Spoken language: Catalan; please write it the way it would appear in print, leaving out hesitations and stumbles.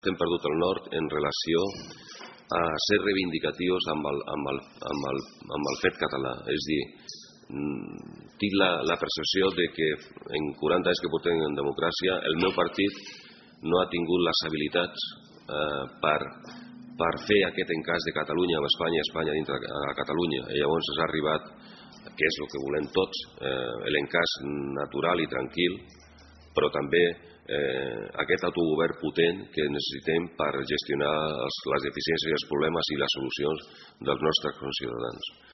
hem perdut el nord en relació a ser reivindicatius amb el fet català. És dir, tinc la percepció que en 40 anys que portem en democràcia el meu partit no ha tingut les habilitats per fer aquest encaix de Catalunya amb Espanya i Espanya dintre de Catalunya. I llavors s'ha arribat, que és el que volem tots, l'encaix natural i tranquil, però també aquest autogovern potent que necessitem per gestionar les deficiències i els problemes i les solucions dels nostres conciutadans.